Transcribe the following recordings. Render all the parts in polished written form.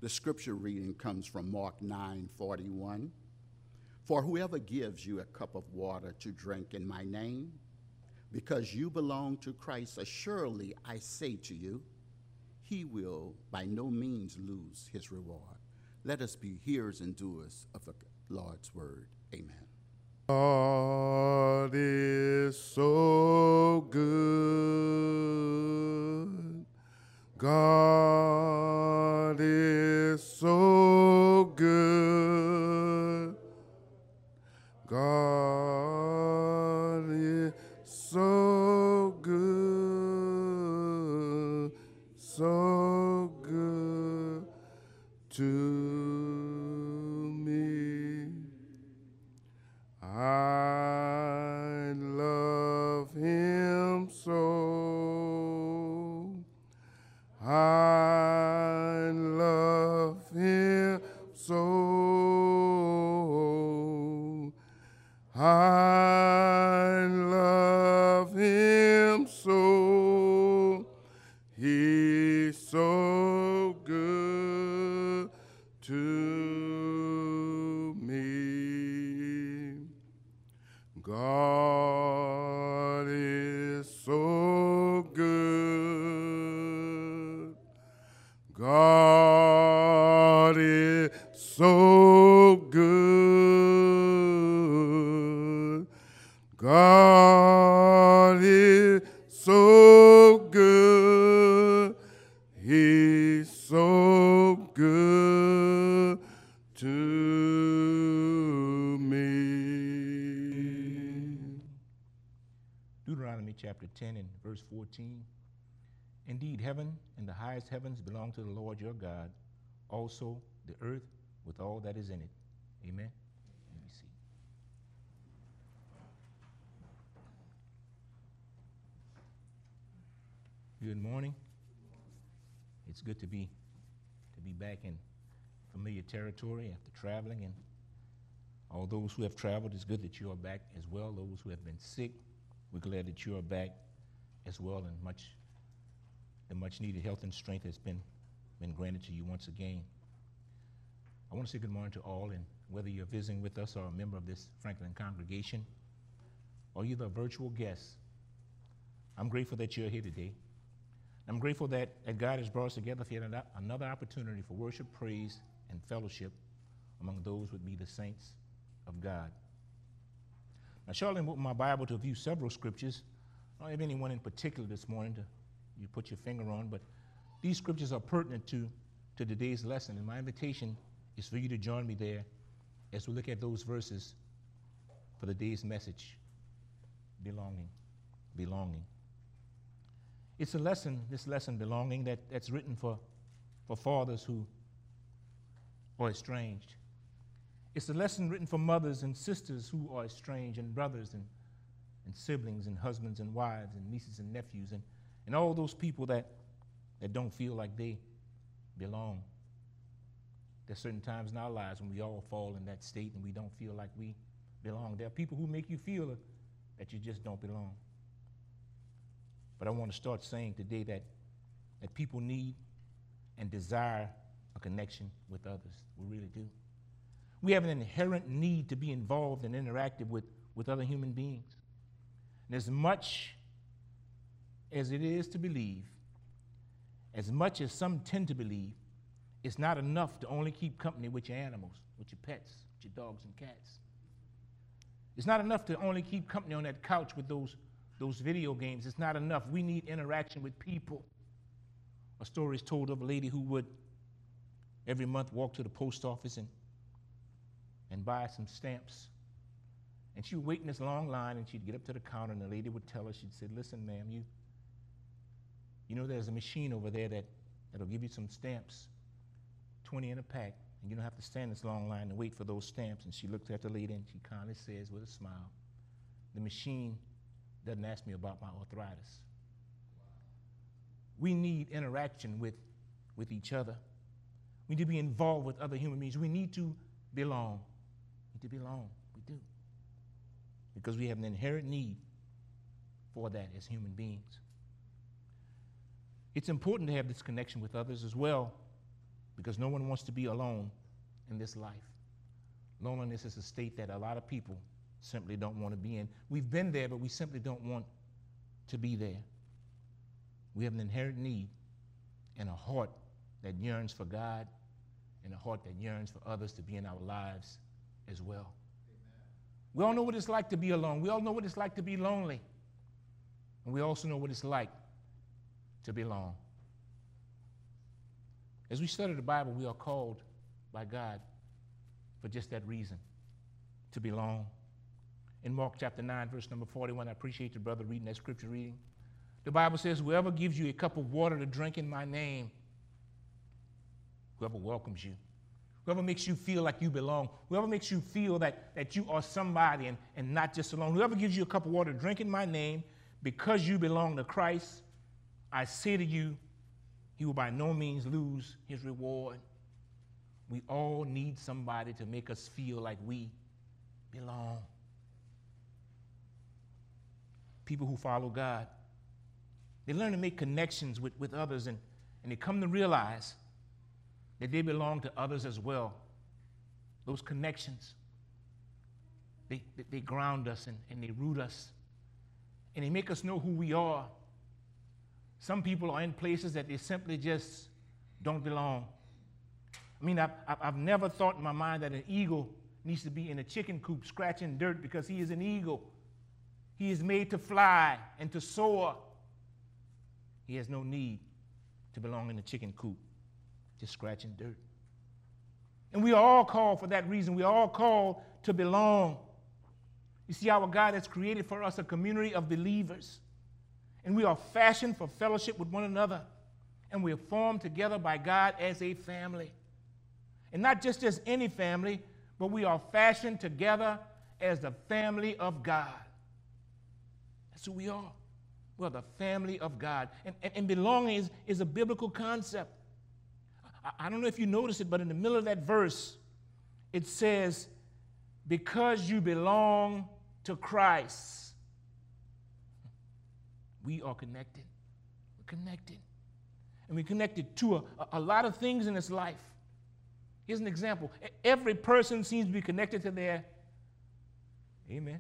The scripture reading comes from Mark 9:41. For whoever gives you a cup of water to drink in my name, because you belong to Christ, assuredly I say to you, he will by no means lose his reward. Let us be hearers and doers of the Lord's word. Amen. God is so good. God is so good. God is so good, so good to me. I love him so. I love him so. I love him so. He's so good to me. God is so good. God is so good. God is so good. He's so good to me. Deuteronomy chapter 10 and verse 14. Indeed, heaven and the highest heavens belong to the Lord your God, also the earth with all that is in it. Amen. You be seated. Good morning. It's good to be back in familiar territory after traveling, and all those who have traveled, it's good that you are back as well. Those who have been sick, we're glad that you are back as well, and the much needed health and strength has been granted to you once again. I want to say good morning to all, and whether you're visiting with us or a member of this Franklin congregation, or you're the virtual guest, I'm grateful that you're here today. I'm grateful that God has brought us together for yet another opportunity for worship, praise, and fellowship among those with me, the saints of God. Now, Charlotte opened my Bible to view several scriptures. I don't have anyone in particular this morning you put your finger on, but these scriptures are pertinent to today's lesson, and my invitation is for you to join me there as we look at those verses for the day's message, belonging. It's a lesson, this lesson, belonging, that's written for fathers who are estranged. It's a lesson written for mothers and sisters who are estranged, and brothers and siblings and husbands and wives and nieces and nephews and all those people that don't feel like they belong. There's certain times in our lives when we all fall in that state and we don't feel like we belong. There are people who make you feel that you just don't belong. But I want to start saying today that people need and desire a connection with others. We really do. We have an inherent need to be involved and interactive with other human beings. And as much as it is to believe, as much as some tend to believe, it's not enough to only keep company with your animals, with your pets, with your dogs and cats. It's not enough to only keep company on that couch with those video games. It's not enough. We need interaction with people. A story is told of a lady who would every month walk to the post office and buy some stamps. And she would wait in this long line, and she'd get up to the counter, and the lady would tell her, she'd say, listen, ma'am, you know there's a machine over there that'll give you some stamps, 20 in a pack, and you don't have to stand in this long line and wait for those stamps. And she looks at the lady, and she kindly says with a smile, the machine doesn't ask me about my arthritis. We need interaction with each other. We need to be involved with other human beings. We need to belong. We do. Because we have an inherent need for that as human beings. It's important to have this connection with others as well because no one wants to be alone in this life. Loneliness is a state that a lot of people simply don't want to be in. We've been there, but we simply don't want to be there. We have an inherent need and a heart that yearns for God and a heart that yearns for others to be in our lives as well. Amen. We all know what it's like to be alone. We all know what it's like to be lonely. And we also know what it's like to belong. As we study the Bible, we are called by God for just that reason, to belong. In Mark chapter 9, verse number 41, I appreciate the brother reading that scripture reading. The Bible says, whoever gives you a cup of water to drink in my name, whoever welcomes you, whoever makes you feel like you belong, whoever makes you feel that you are somebody and not just alone, whoever gives you a cup of water to drink in my name, because you belong to Christ, I say to you, he will by no means lose his reward. We all need somebody to make us feel like we belong. People who follow God, they learn to make connections with others, and they come to realize that they belong to others as well. Those connections, they ground us and they root us, and they make us know who we are. Some people are in places that they simply just don't belong. I mean, I've never thought in my mind that an eagle needs to be in a chicken coop scratching dirt because he is an eagle. He is made to fly and to soar. He has no need to belong in a chicken coop, just scratching dirt. And we are all called for that reason. We are all called to belong. You see, our God has created for us a community of believers, and we are fashioned for fellowship with one another, and we are formed together by God as a family. And not just as any family, but we are fashioned together as the family of God. That's who we are. We're the family of God. And belonging is a biblical concept. I don't know if you notice it, but in the middle of that verse, it says, because you belong to Christ. We are connected. We're connected. And we're connected to a lot of things in this life. Here's an example. Every person seems to be connected to their, amen,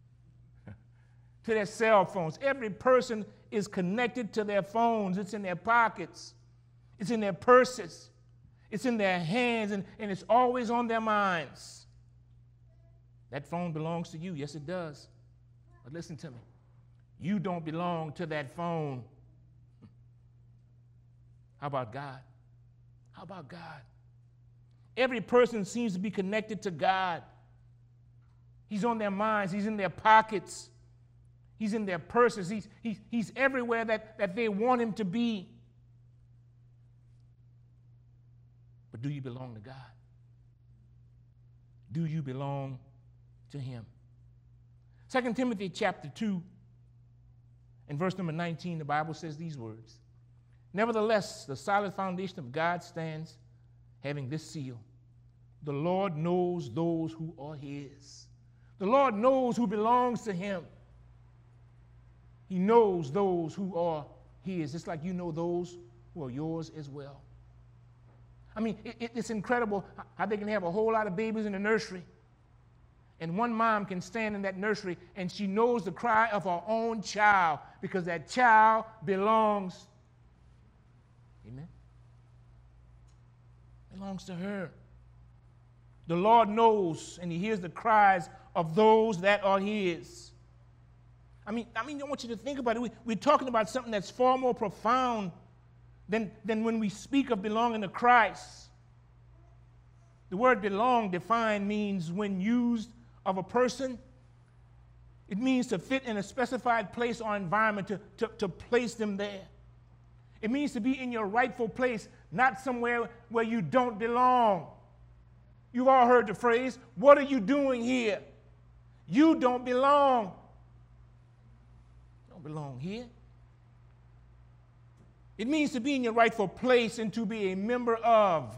to their cell phones. Every person is connected to their phones. It's in their pockets. It's in their purses. It's in their hands, and it's always on their minds. That phone belongs to you. Yes, it does. But listen to me. You don't belong to that phone. How about God? How about God? Every person seems to be connected to God. He's on their minds. He's in their pockets. He's in their purses. He's everywhere that they want him to be. But do you belong to God? Do you belong to him? 2 Timothy chapter 2 and verse number 19, the Bible says these words. Nevertheless, the solid foundation of God stands, having this seal. The Lord knows those who are his. The Lord knows who belongs to him. He knows those who are his, just like you know those who are yours as well. I mean, it's incredible how they can have a whole lot of babies in the nursery, and one mom can stand in that nursery and she knows the cry of her own child because that child belongs, amen, belongs to her. The Lord knows, and he hears the cries of those that are his. I mean, I want you to think about it. We're talking about something that's far more profound than when we speak of belonging to Christ. The word belong defined means when used of a person, it means to fit in a specified place or environment, to place them there. It means to be in your rightful place, not somewhere where you don't belong. You've all heard the phrase, what are you doing here? You don't belong. You don't belong here. It means to be in your rightful place and to be a member of.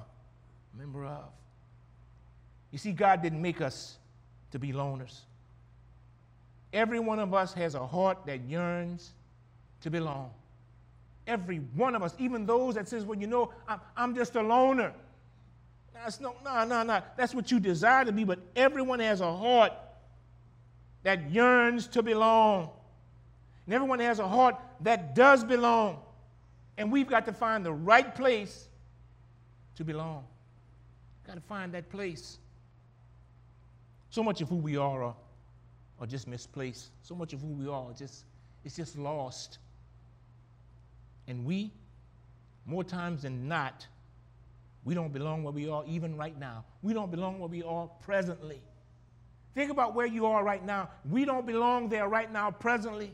You see, God didn't make us to be loners. Every one of us has a heart that yearns to belong. Every one of us, even those that says, well, you know, I'm just a loner. No. That's what you desire to be, but everyone has a heart that yearns to belong. And everyone has a heart that does belong. And we've got to find the right place to belong. Got to find that place. So much of who we are just misplaced. So much of who we are it's just lost. And we, more times than not, we don't belong where we are even right now. We don't belong where we are presently. Think about where you are right now. We don't belong there right now presently.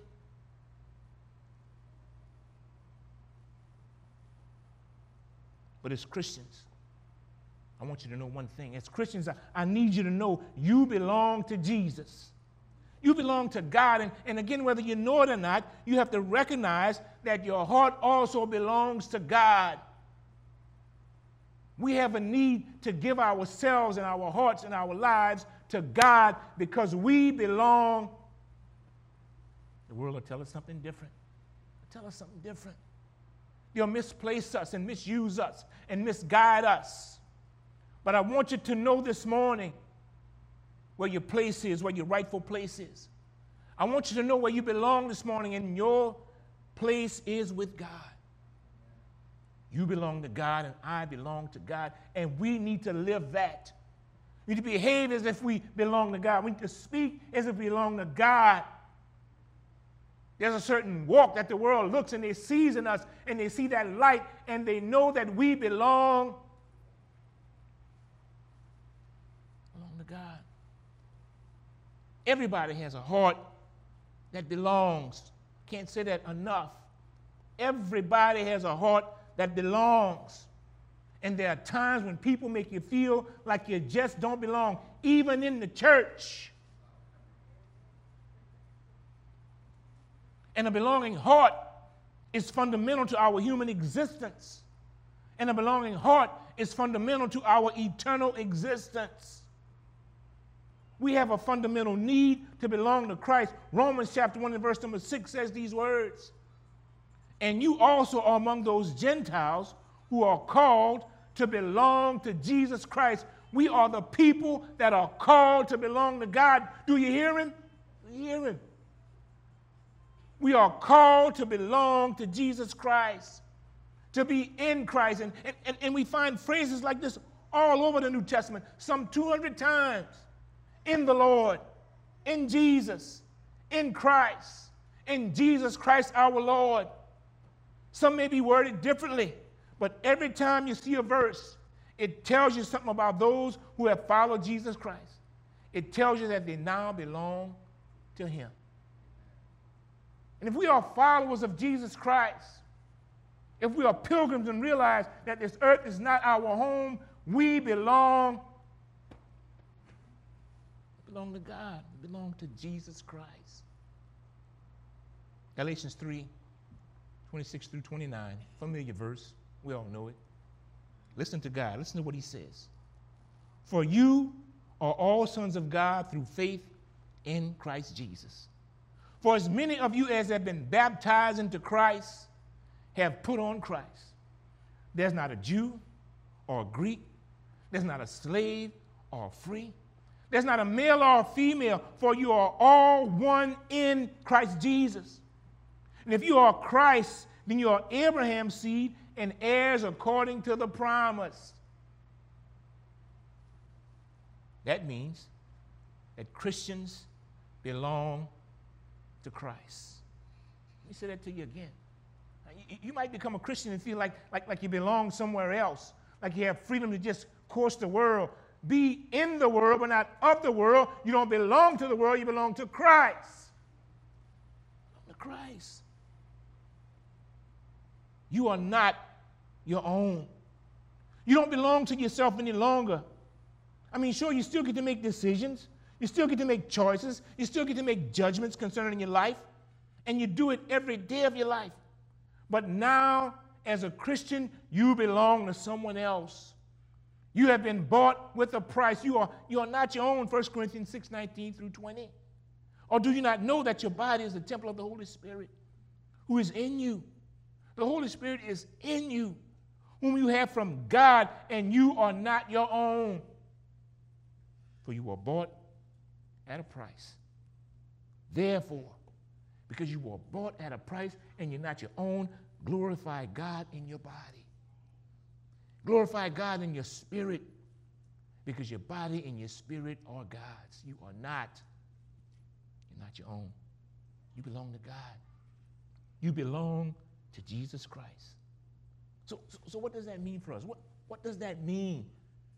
But as Christians, I want you to know one thing. As Christians, I need you to know you belong to Jesus. You belong to God. And again, whether you know it or not, you have to recognize that your heart also belongs to God. We have a need to give ourselves and our hearts and our lives to God because we belong. The world will tell us something different. Tell us something different. They'll misplace us and misuse us and misguide us. But I want you to know this morning where your place is, where your rightful place is. I want you to know where you belong this morning, and your place is with God. You belong to God, and I belong to God, and we need to live that. We need to behave as if we belong to God. We need to speak as if we belong to God. There's a certain walk that the world looks and they sees in us, and they see that light, and they know that we belong to God. Everybody has a heart that belongs. Can't say that enough. Everybody has a heart that belongs. And there are times when people make you feel like you just don't belong, even in the church. And a belonging heart is fundamental to our human existence. And a belonging heart is fundamental to our eternal existence. We have a fundamental need to belong to Christ. Romans chapter 1 and verse number 6 says these words. And you also are among those Gentiles who are called to belong to Jesus Christ. We are the people that are called to belong to God. Do you hear him? Do you hear him? We are called to belong to Jesus Christ, to be in Christ. And we find phrases like this all over the New Testament, some 200 times. In the Lord, in Jesus, in Christ, in Jesus Christ our Lord. Some may be worded differently, but every time you see a verse, it tells you something about those who have followed Jesus Christ. It tells you that they now belong to him. And if we are followers of Jesus Christ, if we are pilgrims and realize that this earth is not our home, we belong to God. We belong to Jesus Christ. Galatians 3, 26 through 29, familiar verse. We all know it. Listen to God. Listen to what he says. For you are all sons of God through faith in Christ Jesus. For as many of you as have been baptized into Christ have put on Christ. There's not a Jew or a Greek. There's not a slave or free. There's not a male or a female, for you are all one in Christ Jesus. And if you are Christ, then you are Abraham's seed and heirs according to the promise. That means that Christians belong to Christ. Let me say that to you again. You might become a Christian and feel like you belong somewhere else, like you have freedom to just course the world. Be in the world, but not of the world. You don't belong to the world, you belong to Christ. To Christ. You are not your own. You don't belong to yourself any longer. I mean, sure, you still get to make decisions. You still get to make choices. You still get to make judgments concerning your life. And you do it every day of your life. But now, as a Christian, you belong to someone else. You have been bought with a price. You are not your own, 1 Corinthians 6:19 through 20. Or do you not know that your body is the temple of the Holy Spirit who is in you, The Holy Spirit is in you, whom you have from God, and you are not your own. For you were bought at a price. Therefore, because you were bought at a price and you're not your own, glorify God in your body. Glorify God in your spirit, because your body and your spirit are God's. You're not your own. You belong to God. You belong to Jesus Christ. So what does that mean for us? What does that mean?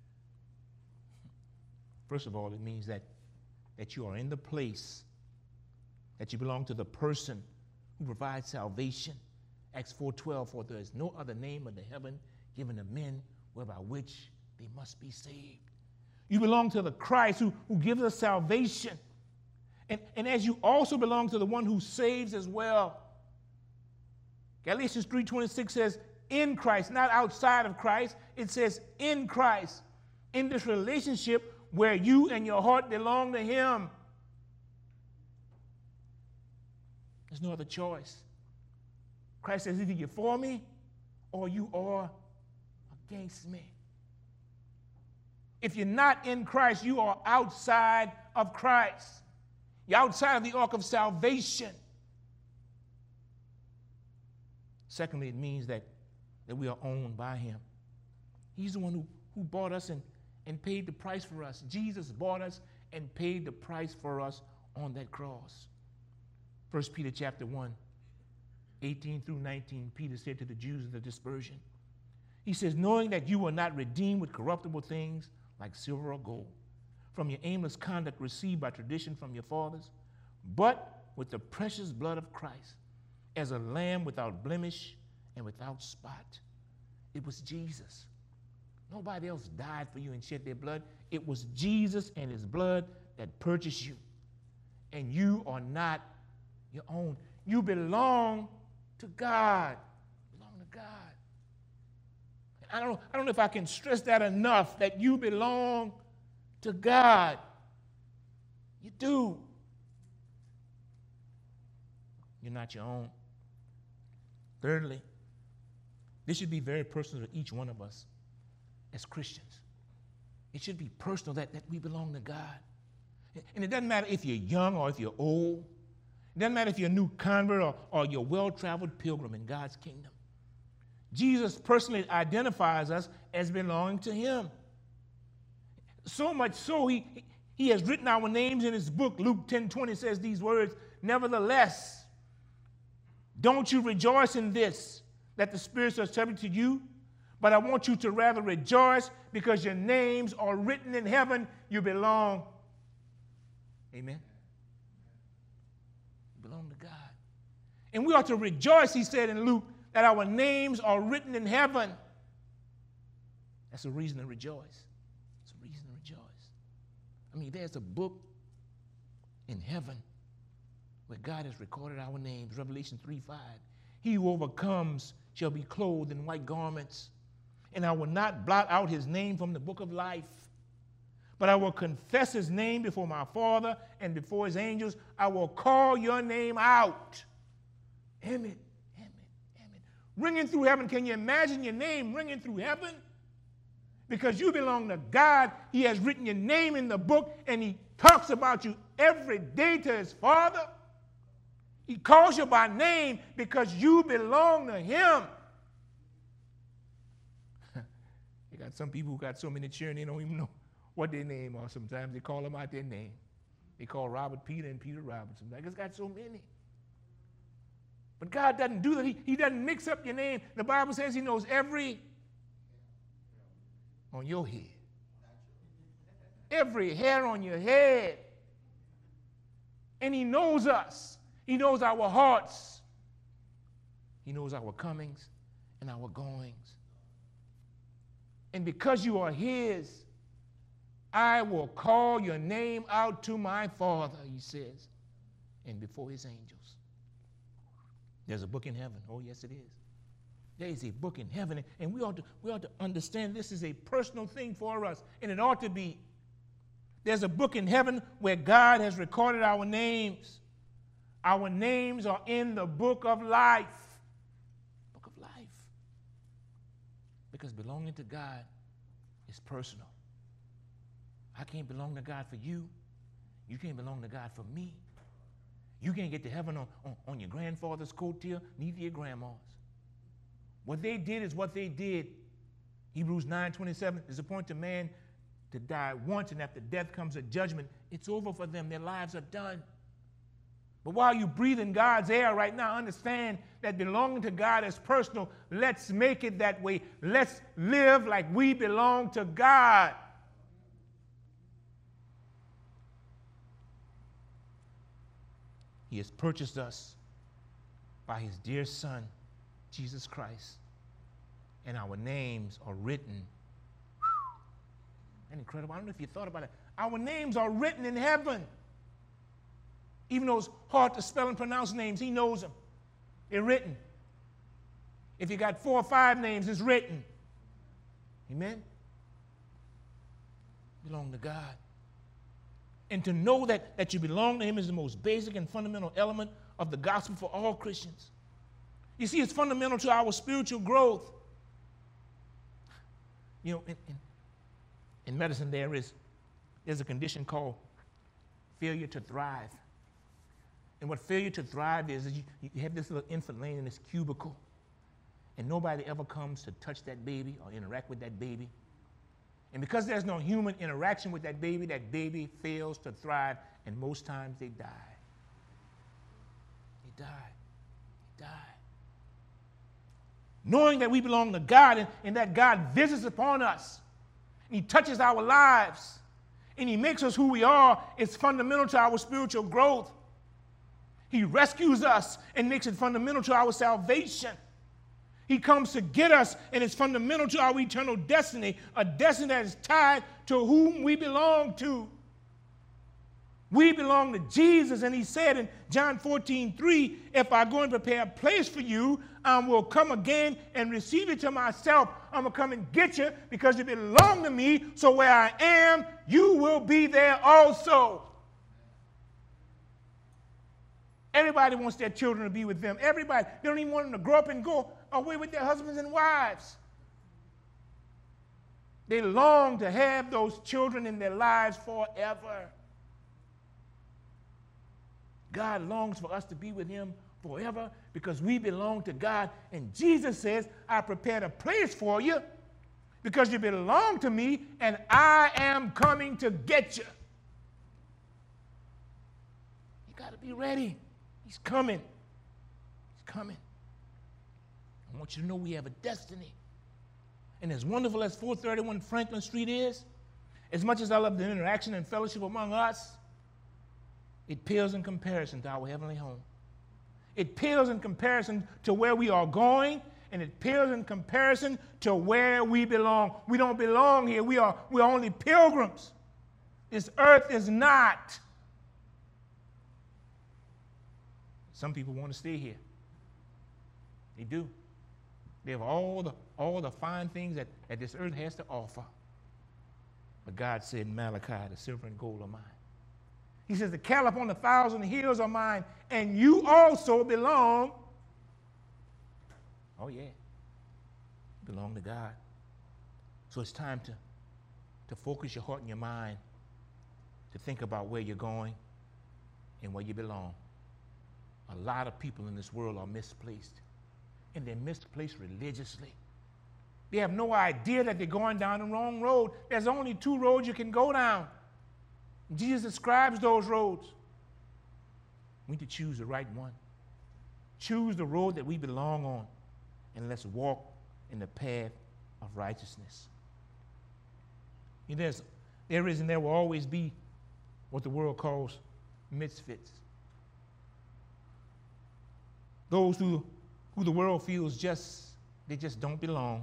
First of all, it means that you are in the place, that you belong to the person who provides salvation. Acts 4:12, for there is no other name under heaven given to men whereby which they must be saved. You belong to the Christ who gives us salvation. And as you also belong to the one who saves as well. Galatians 3:26 says, in Christ, not outside of Christ. It says in Christ, in this relationship where you and your heart belong to him. There's no other choice. Christ says either you're for me or you are against me. If you're not in Christ, you are outside of Christ. You're outside of the ark of salvation. Secondly, it means that we are owned by him. He's the one who bought us and paid the price for us. Jesus bought us and paid the price for us on that cross. 1 Peter chapter 1, 18 through 19, Peter said to the Jews of the dispersion, he says, knowing that you were not redeemed with corruptible things like silver or gold, from your aimless conduct received by tradition from your fathers, but with the precious blood of Christ, as a lamb without blemish and without spot. It was Jesus. Nobody else died for you and shed their blood. It was Jesus and his blood that purchased you. And you are not your own. You belong to God. You belong to God. I don't know if I can stress that enough, that you belong to God. You do. You're not your own. Thirdly, this should be very personal to each one of us as Christians. It should be personal that we belong to God. And it doesn't matter if you're young or if you're old. It doesn't matter if you're a new convert or you're a well-traveled pilgrim in God's kingdom. Jesus personally identifies us as belonging to him. So much so, he has written our names in his book. Luke 10:20 says these words, nevertheless, don't you rejoice in this, that the spirits are subject to you, but I want you to rather rejoice because your names are written in heaven. You belong. Amen. You belong to God. And we ought to rejoice, he said in Luke, that our names are written in heaven. That's a reason to rejoice. It's a reason to rejoice. I mean, there's a book in heaven where God has recorded our names. Revelation 3:5. He who overcomes shall be clothed in white garments, and I will not blot out his name from the book of life, but I will confess his name before my Father and before his angels. I will call your name out. Amen. Ringing through heaven. Can you imagine your name ringing through heaven? Because you belong to God. He has written your name in the book, and he talks about you every day to his Father. He calls you by name because you belong to him. You got some people who got so many children, they don't even know what their name are. Sometimes they call them out their name. They call Robert Peter and Peter Robert. Sometimes it's got so many. But God doesn't do that. He doesn't mix up your name. The Bible says he knows every on your head. Every hair on your head. And he knows us. He knows our hearts. He knows our comings and our goings. And because you are his, I will call your name out to my Father, he says, and before his angels. There's a book in heaven. Oh, yes, it is. There is a book in heaven, and we ought to understand this is a personal thing for us, and it ought to be. There's a book in heaven where God has recorded our names. Our names are in the book of life. Book of Because belonging to God is personal. I can't belong to God for you. You can't belong to God for me. You can't get to heaven on your grandfather's coattail, neither your grandma's. What they did is what they did. Hebrews 9:27 is appointed man to die once, and after death comes a judgment. It's over for them. Their lives are done. But while you breathe in God's air right now, understand that belonging to God is personal. Let's make it that way. Let's live like we belong to God. He has purchased us by his dear Son, Jesus Christ, and our names are written. That's incredible. I don't know if you thought about it. Our names are written in heaven. Even though it's hard to spell and pronounce names, he knows them. They're written. If you got 4 or 5 names, it's written. Amen? Belong to God. And to know that you belong to him is the most basic and fundamental element of the gospel for all Christians. You see, it's fundamental to our spiritual growth. You know, in medicine there's a condition called failure to thrive. And what failure to thrive is you have this little infant laying in this cubicle, and nobody ever comes to touch that baby or interact with that baby. And because there's no human interaction with that baby fails to thrive, and most times they die. They die. They die. Knowing that we belong to God and that God visits upon us, and he touches our lives, and he makes us who we are, is fundamental to our spiritual growth. He rescues us and makes it fundamental to our salvation. He comes to get us, and it's fundamental to our eternal destiny, a destiny that is tied to whom we belong to. We belong to Jesus, and he said in John 14:3, if I go and prepare a place for you, I will come again and receive you to myself. I'm going to come and get you because you belong to me, so where I am, you will be there also. Everybody wants their children to be with them. Everybody. They don't even want them to grow up and go away with their husbands and wives. They long to have those children in their lives forever. God longs for us to be with him forever because we belong to God. And Jesus says, I prepared a place for you because you belong to me, and I am coming to get you. You got to be ready. He's coming. He's coming. I want you to know we have a destiny. And as wonderful as 431 Franklin Street is, as much as I love the interaction and fellowship among us, it pales in comparison to our heavenly home. It pales in comparison to where we are going, and it pales in comparison to where we belong. We don't belong here. We're only pilgrims. This earth is not. Some people want to stay here. They do. They have all the fine things that this earth has to offer. But God said in Malachi, the silver and gold are mine. He says, the cattle upon 1,000 hills are mine, and you also belong. Oh, yeah. You belong to God. So it's time to focus your heart and your mind to think about where you're going and where you belong. A lot of people in this world are misplaced, and they're misplaced religiously. They have no idea that they're going down the wrong road. There's only 2 roads you can go down. Jesus describes those roads. We need to choose the right one. Choose the road that we belong on, and let's walk in the path of righteousness. There is and there will always be what the world calls misfits. Those who the world feels they just don't belong.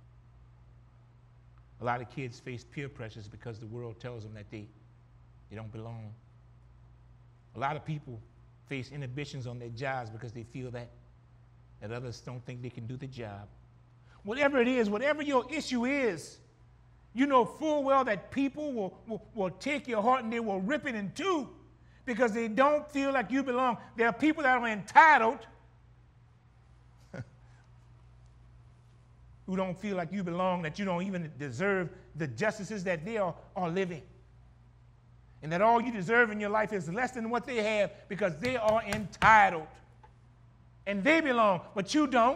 A lot of kids face peer pressures because the world tells them that they don't belong. A lot of people face inhibitions on their jobs because they feel that others don't think they can do the job. Whatever it is, whatever your issue is, you know full well that people will take your heart and they will rip it in two because they don't feel like you belong. There are people that are entitled. who don't feel like you belong, that you don't even deserve the justices that they are living. And that all you deserve in your life is less than what they have because they are entitled. And they belong, but you don't.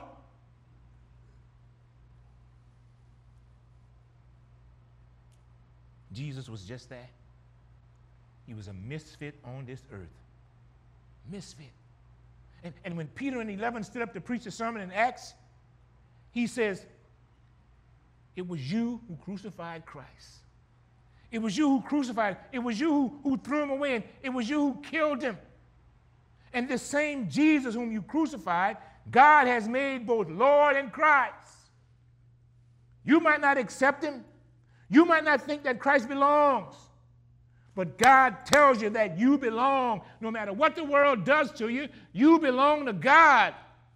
Jesus was just that. He was a misfit on this earth. Misfit. And when Peter and 11 stood up to preach the sermon in Acts, he says, it was you who crucified Christ. It was you who crucified. It was you who threw him away. And it was you who killed him. And this same Jesus whom you crucified, God has made both Lord and Christ. You might not accept him. You might not think that Christ belongs. But God tells you that you belong. No matter what the world does to you, you belong to God.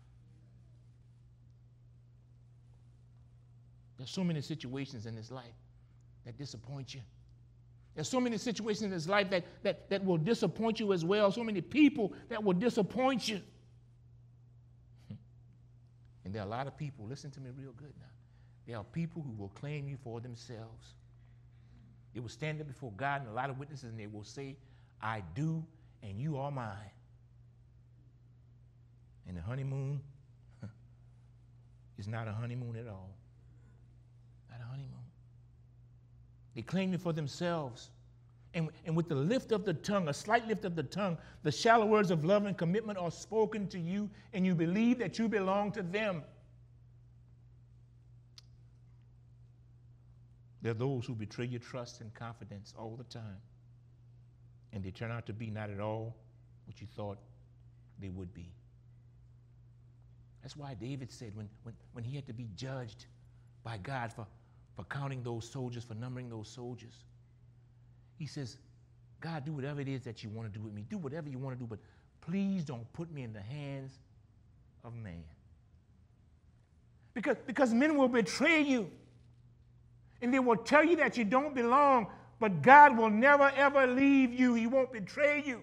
There's so many situations in this life that disappoint you. There's so many situations in this life that will disappoint you as well. So many people that will disappoint you. And there are a lot of people, listen to me real good now. There are people who will claim you for themselves. They will stand up before God and a lot of witnesses and they will say, I do, and you are mine. And the honeymoon is not a honeymoon at all. Not a honeymoon. They claim it for themselves. And with the lift of the tongue, a slight lift of the tongue, the shallow words of love and commitment are spoken to you, and you believe that you belong to them. There are those who betray your trust and confidence all the time, and they turn out to be not at all what you thought they would be. That's why David said when he had to be judged by God for counting those soldiers, for numbering those soldiers, he says, God, do whatever it is that you want to do with me. Do whatever you want to do, but please don't put me in the hands of man. Because men will betray you. And they will tell you that you don't belong, but God will never, ever leave you. He won't betray you.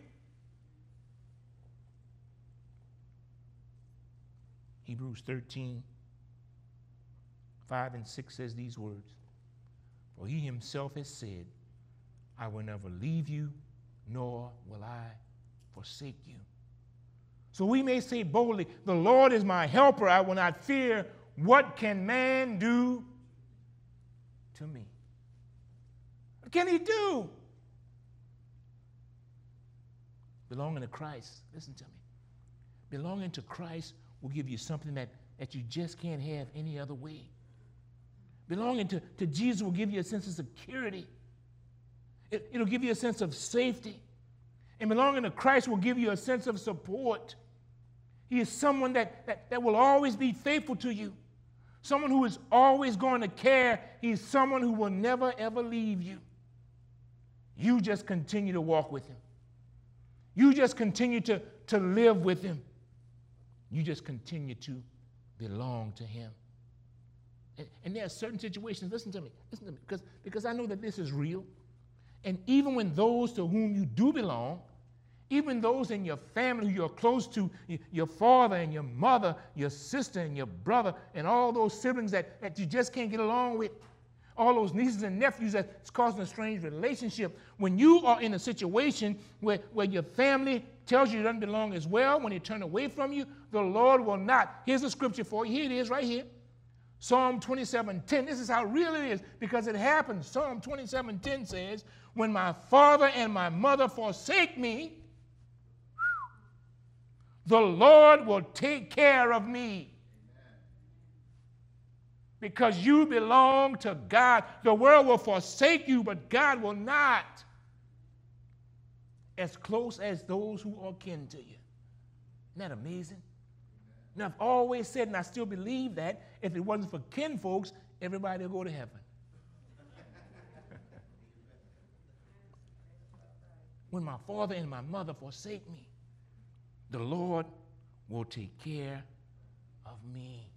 Hebrews 13, 5 and 6 says these words. For he himself has said, I will never leave you, nor will I forsake you. So we may say boldly, the Lord is my helper. I will not fear. What can man do to me? What can he do? Belonging to Christ, listen to me. Belonging to Christ will give you something that you just can't have any other way. Belonging to Jesus will give you a sense of security. It'll give you a sense of safety. And belonging to Christ will give you a sense of support. He is someone that will always be faithful to you. Someone who is always going to care. He's someone who will never, ever leave you. You just continue to walk with him. You just continue to live with him. You just continue to belong to him. And there are certain situations, listen to me, because I know that this is real. And even when those to whom you do belong, even those in your family who you're close to, your father and your mother, your sister and your brother, and all those siblings that you just can't get along with, all those nieces and nephews that's causing a strange relationship, when you are in a situation where your family tells you it doesn't belong as well, when they turn away from you, the Lord will not. Here's a scripture for you. Here it is right here. Psalm 27:10. This is how real it is because it happens. Psalm 27:10 says, when my father and my mother forsake me, the Lord will take care of me. Because you belong to God. The world will forsake you, but God will not. As close as those who are kin to you. Isn't that amazing? Now, I've always said, and I still believe that, if it wasn't for kin folks, everybody will go to heaven. When my father and my mother forsake me, the Lord will take care of me.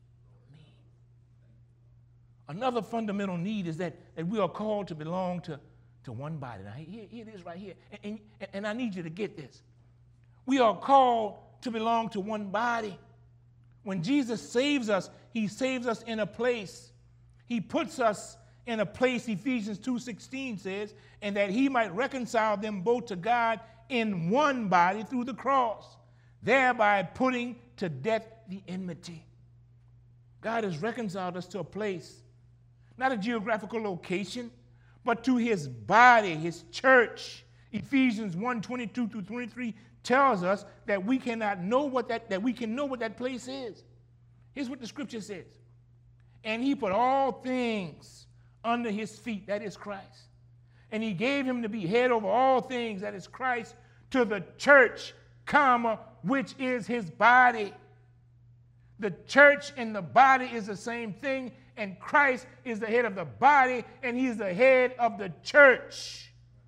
Another fundamental need is that we are called to belong to one body. Now, here it is right here. And I need you to get this. We are called to belong to one body. When Jesus saves us, he saves us in a place. He puts us in a place, Ephesians 2:16 says, and that he might reconcile them both to God in one body through the cross, thereby putting to death the enmity. God has reconciled us to a place, not a geographical location, but to his body, his church. Ephesians 1:22-23 tells us that we cannot know that we can know what that place is. Here's what the scripture says. And he put all things under his feet, that is Christ. And he gave him to be head over all things, that is Christ, to the church, which is his body. The church and the body is the same thing, and Christ is the head of the body, and he's the head of the church.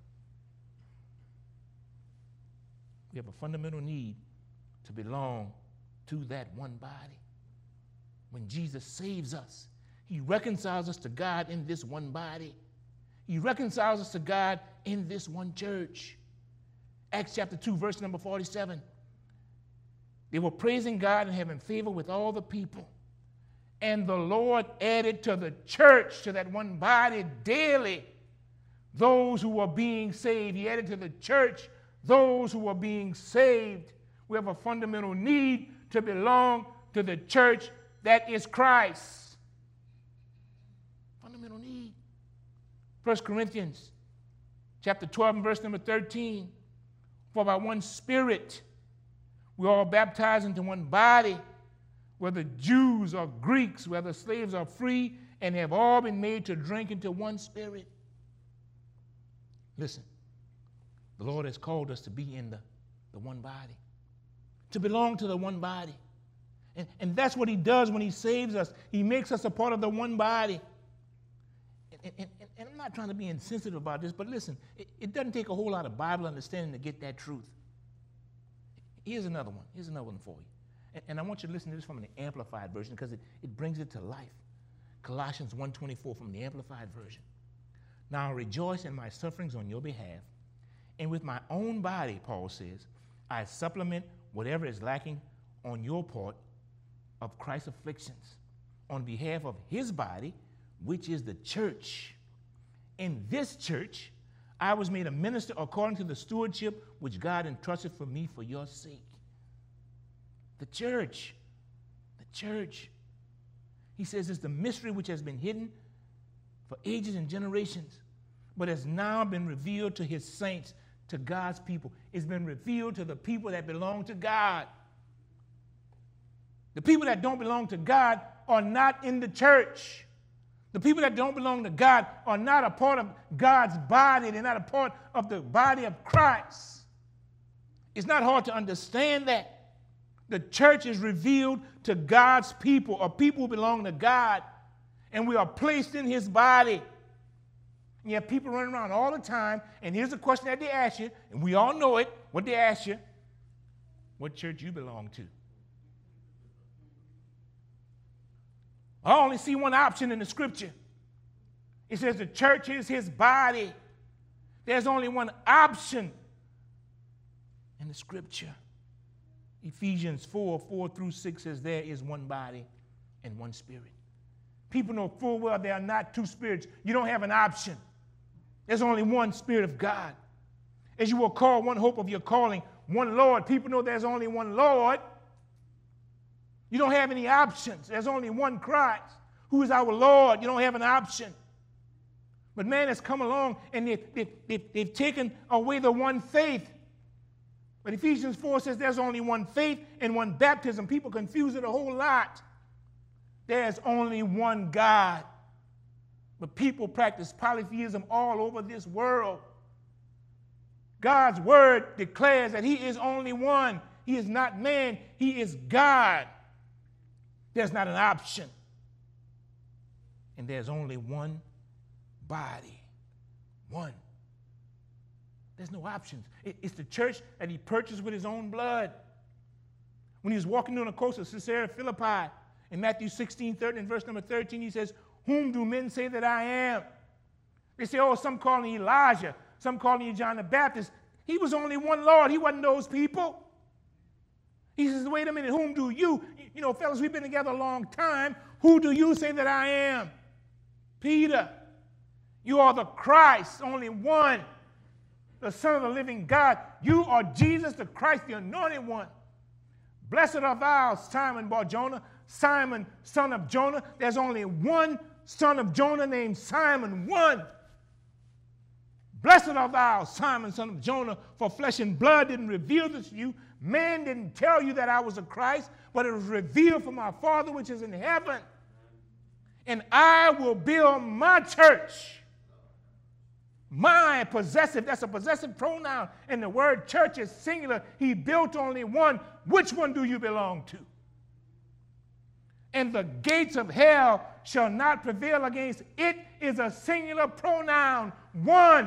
We have a fundamental need to belong to that one body. When Jesus saves us, he reconciles us to God in this one body. He reconciles us to God in this one church. Acts chapter 2, verse number 47. They were praising God and having favor with all the people. And the Lord added to the church, to that one body, daily those who were being saved. He added to the church those who were being saved. We have a fundamental need to belong to the church that is Christ. Fundamental need. 1 Corinthians chapter 12 and verse number 13. For by one Spirit we are all baptized into one body, whether Jews or Greeks, whether slaves or free, and have all been made to drink into one Spirit. Listen, the Lord has called us to be in the one body, to belong to the one body. And that's what he does when he saves us. He makes us a part of the one body. And I'm not trying to be insensitive about this, but listen, it doesn't take a whole lot of Bible understanding to get that truth. Here's another one. Here's another one for you. And I want you to listen to this from an Amplified version because it brings it to life. Colossians 1:24 from the Amplified version. Now I rejoice in my sufferings on your behalf, and with my own body, Paul says, I supplement whatever is lacking on your part of Christ's afflictions on behalf of his body, which is the church. In this church, I was made a minister according to the stewardship which God entrusted for me for your sake. The church. The church. He says it's the mystery which has been hidden for ages and generations, but has now been revealed to his saints, to God's people. It's been revealed to the people that belong to God. The people that don't belong to God are not in the church. The people that don't belong to God are not a part of God's body. They're not a part of the body of Christ. It's not hard to understand that. The church is revealed to God's people, or people who belong to God, and we are placed in his body. And you have people running around all the time, and here's the question that they ask you, and we all know it, what they ask you: what church you belong to? I only see one option in the scripture. It says the church is his body. There's only one option in the scripture. Ephesians 4:4-6 says there is one body and one spirit. People know full well there are not two spirits. You don't have an option. There's only one Spirit of God. As you will call one hope of your calling, one Lord. People know there's only one Lord. You don't have any options. There's only one Christ, who is our Lord. You don't have an option. But man has come along and they've taken away the one faith. But Ephesians 4 says there's only one faith and one baptism. People confuse it a whole lot. There's only one God. But people practice polytheism all over this world. God's word declares that he is only one. He is not man. He is God. There's not an option. And there's only one body. One. There's no options. It's the church that he purchased with his own blood. When he was walking on the coast of Caesarea Philippi, in Matthew 16:13, in verse number 13, he says, whom do men say that I am? They say, oh, some call me Elijah, some call me John the Baptist. He was only one Lord. He wasn't those people. He says, wait a minute, whom do you, fellas, we've been together a long time. Who do you say that I am? Peter, you are the Christ, only one, the Son of the living God. You are Jesus the Christ, the anointed one. Blessed art thou, Simon Bar-Jonah, Simon, son of Jonah. There's only one son of Jonah named Simon, one. Blessed art thou, Simon, son of Jonah, for flesh and blood didn't reveal this to you. Man didn't tell you that I was a Christ, but it was revealed from my Father which is in heaven. And I will build my church. My possessive, that's a possessive pronoun, and the word church is singular. He built only one. Which one do you belong to? And the gates of hell shall not prevail against it. Is a singular pronoun, one.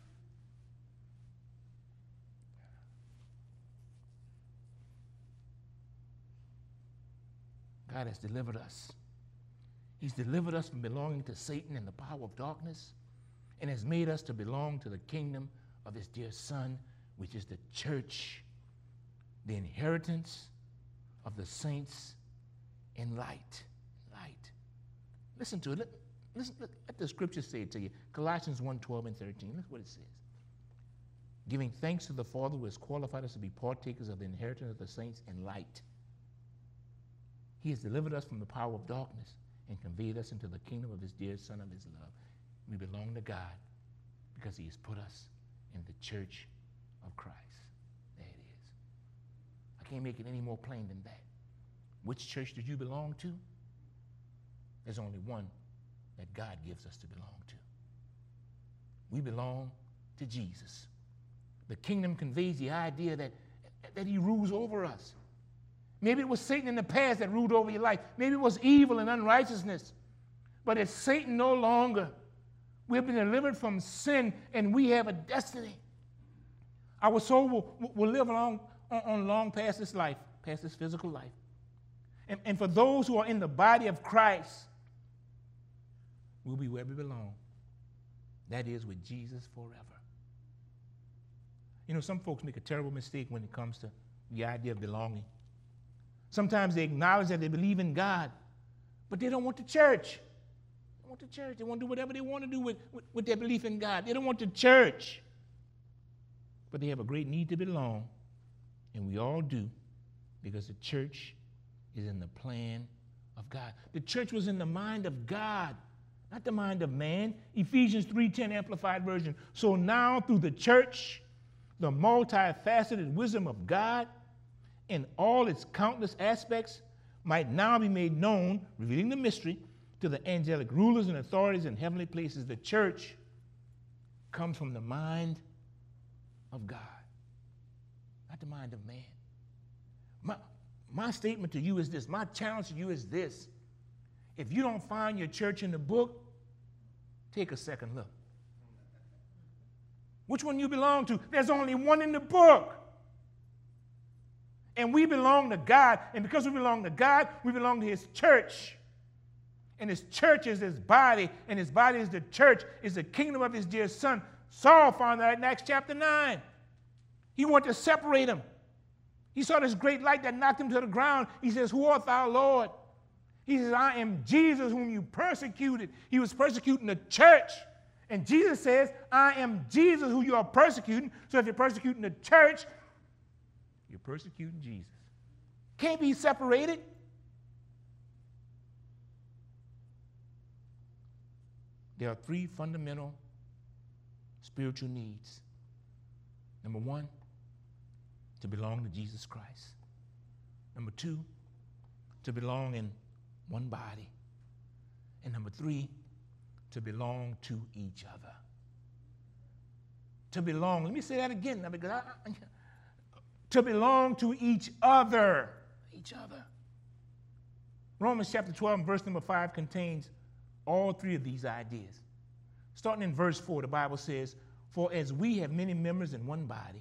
God has delivered us. He's delivered us from belonging to Satan and the power of darkness, and has made us to belong to the kingdom of his dear Son, which is the church, the inheritance of the saints in light. Light. Listen to it. Let the scripture say it to you. Colossians 1:12 and 13. Look what it says. Giving thanks to the Father who has qualified us to be partakers of the inheritance of the saints in light. He has delivered us from the power of darkness and conveyed us into the kingdom of his dear Son of his love. We belong to God because he has put us in the church of Christ. There it is. I can't make it any more plain than that. Which church do you belong to? There's only one that God gives us to belong to. We belong to Jesus. The kingdom conveys the idea that he rules over us. Maybe it was Satan in the past that ruled over your life. Maybe it was evil and unrighteousness. But it's Satan no longer. We've been delivered from sin, and we have a destiny. Our soul will live on long past this life, past this physical life. And for those who are in the body of Christ, we'll be where we belong. That is with Jesus forever. Some folks make a terrible mistake when it comes to the idea of belonging. Sometimes they acknowledge that they believe in God, but they don't want the church. They want the church. They want to do whatever they want to do with their belief in God. They don't want the church. But they have a great need to belong, and we all do, because the church is in the plan of God. The church was in the mind of God, not the mind of man. Ephesians 3:10 Amplified Version. So now through the church, the multifaceted wisdom of God in all its countless aspects might now be made known, revealing the mystery to the angelic rulers and authorities in heavenly places. The church comes from the mind of God, not the mind of man. My statement to you is this. My challenge to you is this. If you don't find your church in the book, take a second look. Which one you belong to? There's only one in the book. And we belong to God. And because we belong to God, we belong to his church. And his church is his body. And his body is the church, is the kingdom of his dear Son. Saul found that in Acts chapter 9. He wanted to separate him. He saw this great light that knocked him to the ground. He says, who art thou, Lord? He says, I am Jesus whom you persecuted. He was persecuting the church. And Jesus says, I am Jesus who you are persecuting. So if you're persecuting the church, you're persecuting Jesus. Can't be separated. There are three fundamental spiritual needs. Number one, to belong to Jesus Christ. Number two, to belong in one body. And number three, to belong to each other. To belong, let me say that again now, because to belong to each other. Each other. Romans chapter 12 and verse number 5 contains all three of these ideas. Starting in verse 4, the Bible says, for as we have many members in one body,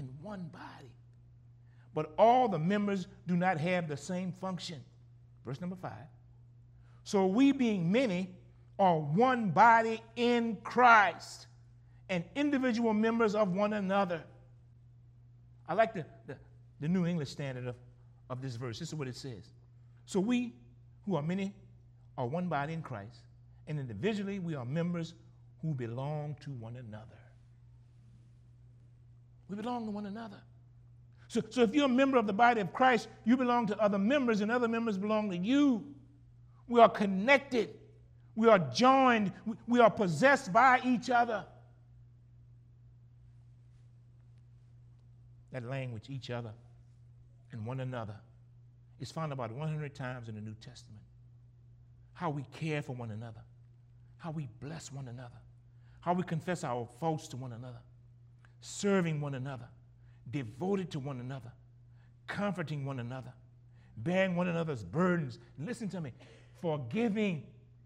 but all the members do not have the same function. Verse number 5. So we being many are one body in Christ and individual members of one another. I like the New English Standard of this verse. This is what it says. So we, who are many, are one body in Christ, and individually we are members who belong to one another. We belong to one another. So if you're a member of the body of Christ, you belong to other members, and other members belong to you. We are connected. We are joined. We are possessed by each other. That language, each other and one another, is found about 100 times in the New Testament. How we care for one another, how we bless one another, how we confess our faults to one another, serving one another, devoted to one another, comforting one another, bearing one another's burdens. Listen to me, forgiving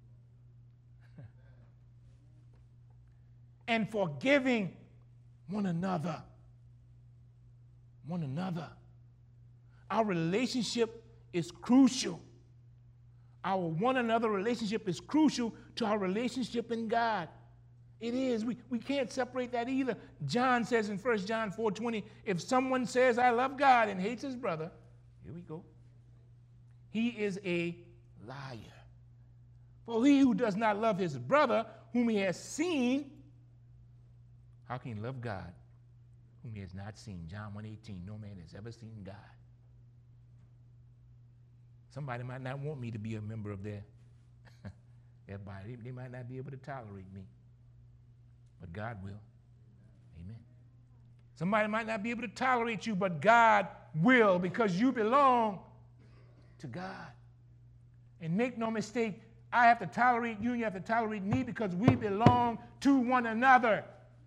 and forgiving one another. One another. Our relationship is crucial. Our one another relationship is crucial to our relationship in God. It is. We can't separate that either. John says in 1 John 4:20, if someone says, I love God and hates his brother, here we go, he is a liar. For he who does not love his brother whom he has seen, how can he love God whom he has not seen? John 1:18, no man has ever seen God. Somebody might not want me to be a member of their body. They might not be able to tolerate me, but God will. Amen. Somebody might not be able to tolerate you, but God will, because you belong to God. And make no mistake, I have to tolerate you and you have to tolerate me because we belong to one another.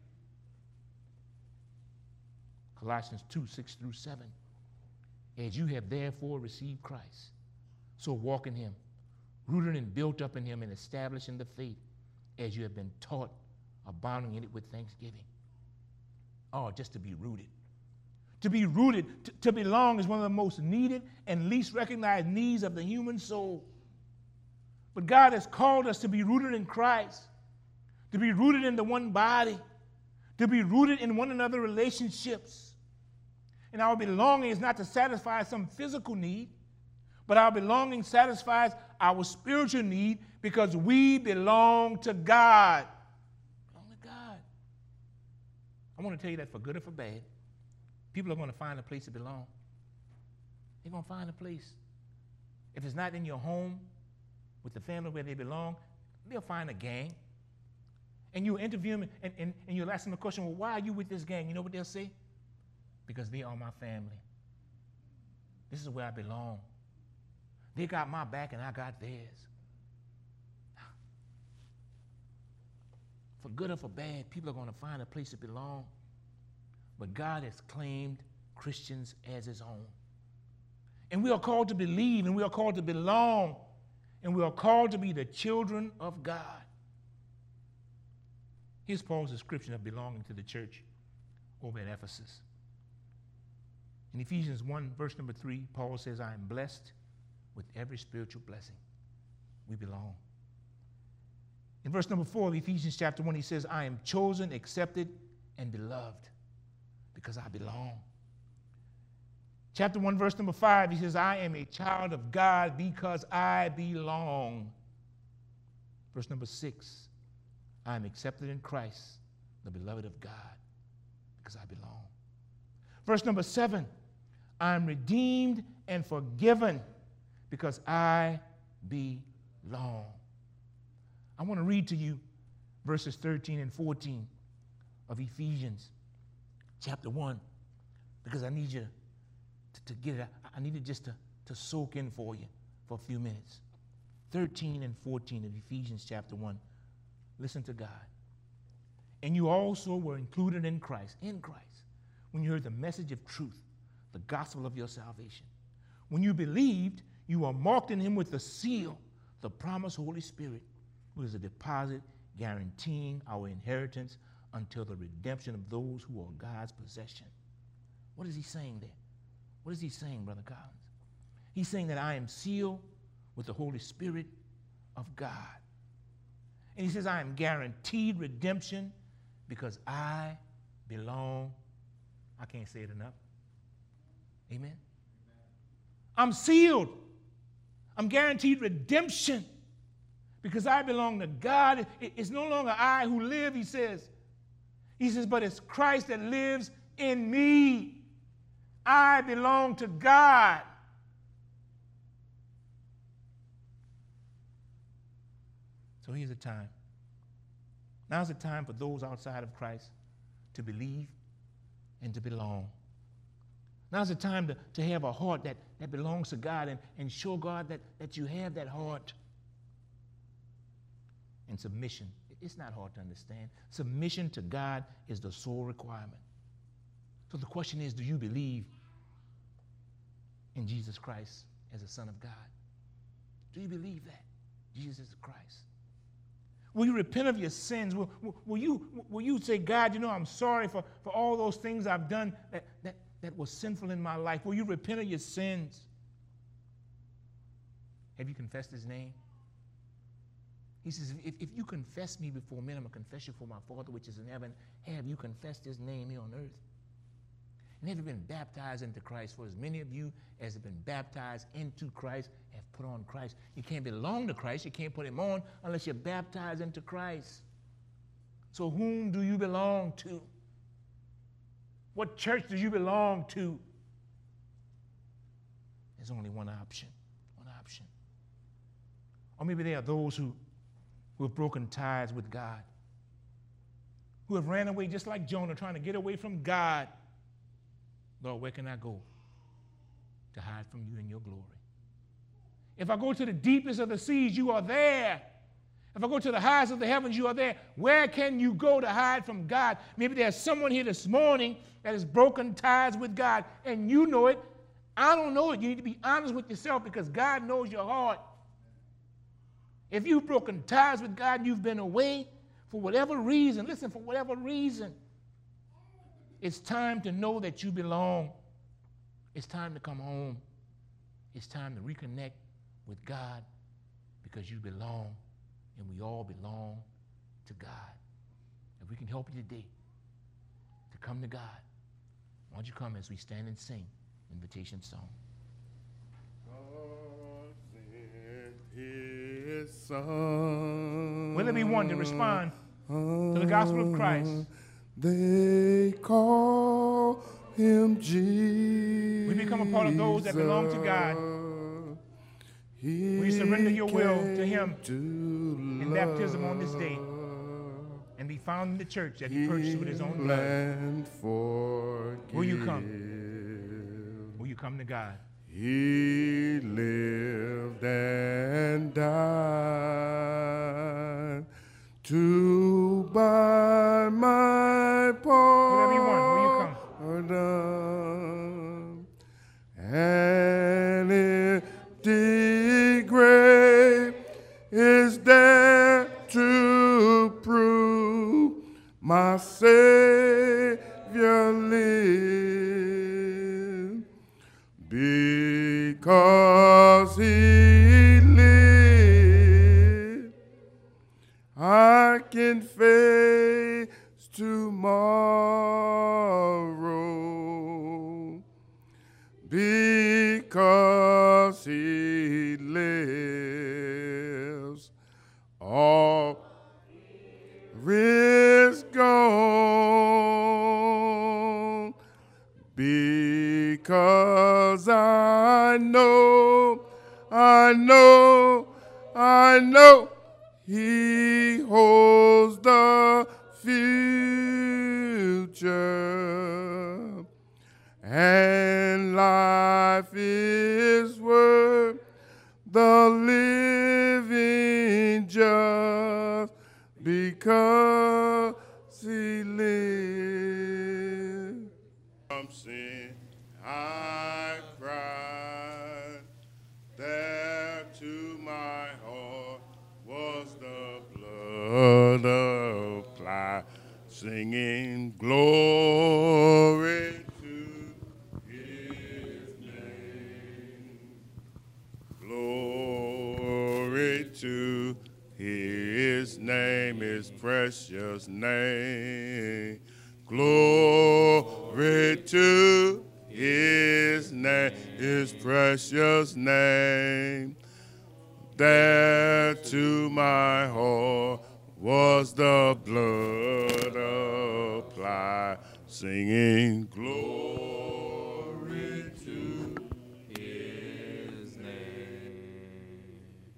Colossians 2:6-7. As you have therefore received Christ, so walk in him, rooted and built up in him and established in the faith as you have been taught, abounding in it with thanksgiving. Oh, just to be rooted. To be rooted, to belong is one of the most needed and least recognized needs of the human soul. But God has called us to be rooted in Christ, to be rooted in the one body, to be rooted in one another relationships. And our belonging is not to satisfy some physical need, but our belonging satisfies our spiritual need because we belong to God. Belong to God. I want to tell you that for good or for bad, people are going to find a place to belong. They're going to find a place. If it's not in your home with the family where they belong, they'll find a gang. And you interview them and you'll ask them a question, well, why are you with this gang? You know what they'll say? Because they are my family. This is where I belong. They got my back and I got theirs. For good or for bad, people are going to find a place to belong. But God has claimed Christians as his own. And we are called to believe, and we are called to belong, and we are called to be the children of God. Here's Paul's description of belonging to the church over at Ephesus. In Ephesians 1, verse number 3, Paul says, I am blessed with every spiritual blessing. We belong. In verse number 4 of Ephesians chapter 1, he says, I am chosen, accepted, and beloved because I belong. Chapter 1, verse number 5, he says, I am a child of God because I belong. Verse number 6, I am accepted in Christ, the beloved of God, because I belong. Verse number 7, I am redeemed and forgiven because I belong. I want to read to you verses 13 and 14 of Ephesians chapter 1 because I need you to get it. I need it just to soak in for you for a few minutes. 13 and 14 of Ephesians chapter 1. Listen to God. And you also were included in Christ, when you heard the message of truth, the gospel of your salvation. When you believed, you are marked in him with the seal, the promised Holy Spirit, who is a deposit guaranteeing our inheritance until the redemption of those who are God's possession. What is he saying there? What is he saying, Brother Collins? He's saying that I am sealed with the Holy Spirit of God. And he says I am guaranteed redemption because I belong. I can't say it enough. Amen? I'm sealed. I'm guaranteed redemption because I belong to God. It's no longer I who live, he says. He says, but it's Christ that lives in me. I belong to God. So here's the time. Now's the time for those outside of Christ to believe and to belong. Now's the time to have a heart that belongs to God and show God that you have that heart. And submission, it's not hard to understand. Submission to God is the sole requirement. So the question is, do you believe in Jesus Christ as the Son of God? Do you believe that? Jesus is Christ. Will you repent of your sins? Will you say, God, I'm sorry for all those things I've done that was sinful in my life? Will you repent of your sins? Have you confessed his name? He says, if you confess me before men, I'm going to confess you for my Father which is in heaven. Have you confessed his name here on earth? And have you been baptized into Christ? For as many of you as have been baptized into Christ have put on Christ. You can't belong to Christ. You can't put him on unless you're baptized into Christ. So whom do you belong to? What church do you belong to? There's only one option. One option. Or maybe there are those who have broken ties with God, who have ran away just like Jonah, trying to get away from God. Lord, where can I go to hide from you in your glory? If I go to the deepest of the seas, you are there. If I go to the highest of the heavens, you are there. Where can you go to hide from God? Maybe there's someone here this morning that has broken ties with God, and you know it. I don't know it. You need to be honest with yourself because God knows your heart. If you've broken ties with God and you've been away for whatever reason, listen, for whatever reason, it's time to know that you belong. It's time to come home. It's time to reconnect with God because you belong, and we all belong to God. If we can help you today to come to God, why don't you come as we stand and sing invitation song. God sent his Son. Will there be one to respond to the gospel of Christ? They call him Jesus. We become a part of those that belong to God. We surrender your will to him in baptism on this day and be found in the church that he purchased with his own blood. Will you come? Will you come to God? He lived and died to buy my pardon. And empty grave is there to prove my Savior lives. Because he lived, I can face tomorrow. Because he lives, all is gone. Because I know he holds the future, and life is worth the living just because he lives. From sin I cried, there to my heart was the blood applied, singing glory to his name. Glory to his name, his precious name. Glory to his name, his precious name. There to my heart was the blood applied, singing glory to his name.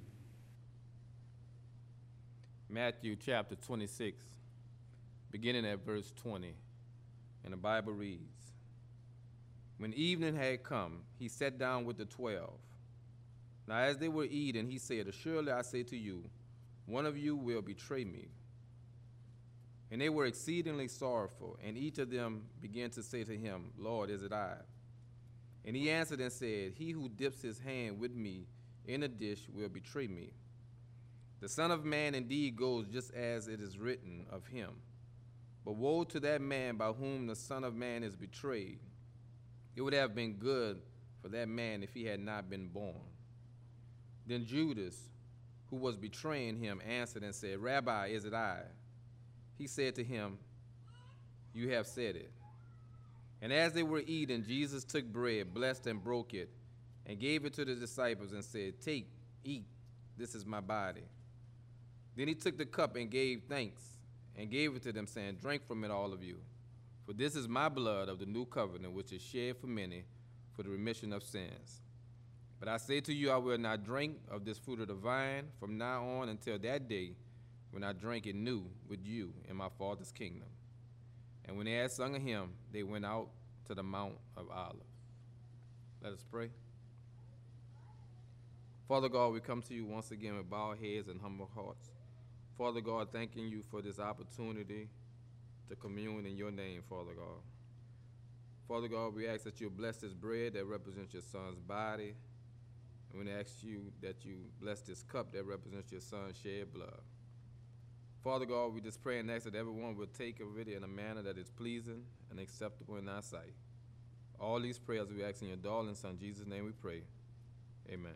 Matthew chapter 26, beginning at verse 20, and the Bible reads, When evening had come, he sat down with the 12. Now as they were eating, he said, Surely I say to you, one of you will betray me. And they were exceedingly sorrowful, and each of them began to say to him, Lord, is it I? And he answered and said, He who dips his hand with me in a dish will betray me. The Son of Man indeed goes just as it is written of him. But woe to that man by whom the Son of Man is betrayed. It would have been good for that man if he had not been born. Then Judas, who was betraying him, answered and said, Rabbi, is it I? He said to him, You have said it. And as they were eating, Jesus took bread, blessed and broke it, and gave it to the disciples and said, Take, eat, this is my body. Then he took the cup and gave thanks and gave it to them, saying, Drink from it, all of you, for this is my blood of the new covenant, which is shed for many for the remission of sins. But I say to you, I will not drink of this fruit of the vine from now on until that day when I drink it new with you in my Father's kingdom. And when they had sung a hymn, they went out to the Mount of Olives. Let us pray. Father God, we come to you once again with bowed heads and humble hearts. Father God, thanking you for this opportunity to commune in your name, Father God. Father God, we ask that you bless this bread that represents your son's body. And we ask you that you bless this cup that represents your son's shed blood. Father God, we just pray and ask that everyone will take of it in a manner that is pleasing and acceptable in our sight. All these prayers we ask in your darling Son, Jesus' name we pray. Amen.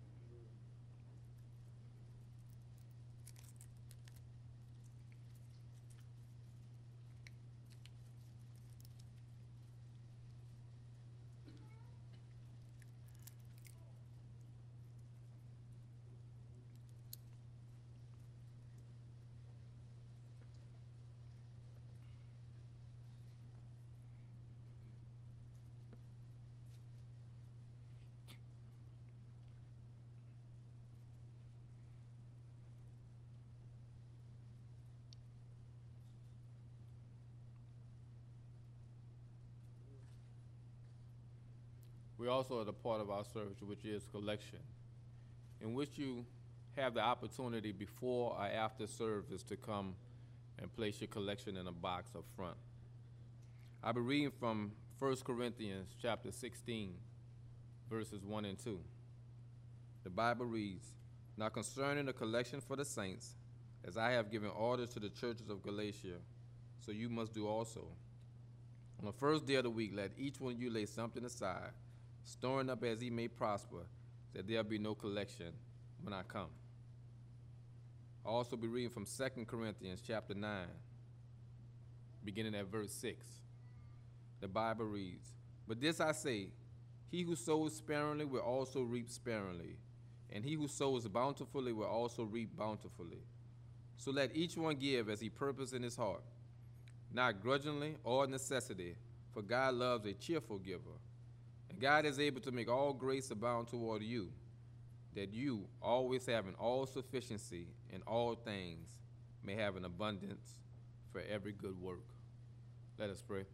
We also are the part of our service, which is collection, in which you have the opportunity before or after service to come and place your collection in a box up front. I'll be reading from 1 Corinthians chapter 16, verses 1 and 2. The Bible reads, Now concerning the collection for the saints, as I have given orders to the churches of Galatia, so you must do also. On the first day of the week, let each one of you lay something aside, storing up as he may prosper, that there be no collection when I come. I'll also be reading from 2 Corinthians chapter 9, beginning at verse 6. The Bible reads, But this I say, he who sows sparingly will also reap sparingly, and he who sows bountifully will also reap bountifully. So let each one give as he purposes in his heart, not grudgingly or necessity, for God loves a cheerful giver. And God is able to make all grace abound toward you, that you, always having all sufficiency in all things, may have an abundance for every good work. Let us pray.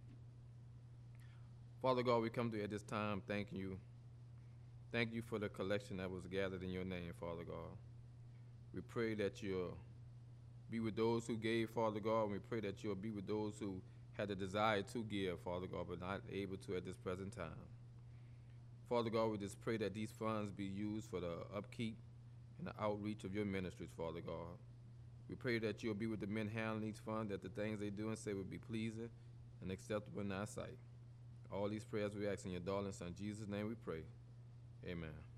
Father God, we come to you at this time thanking you. Thank you for the collection that was gathered in your name, Father God. We pray that you'll be with those who gave, Father God, and we pray that you'll be with those who had the desire to give, Father God, but not able to at this present time. Father God, we just pray that these funds be used for the upkeep and the outreach of your ministries, Father God. We pray that you'll be with the men handling these funds, that the things they do and say will be pleasing and acceptable in our sight. All these prayers we ask in your darling Son, Jesus' name we pray. Amen.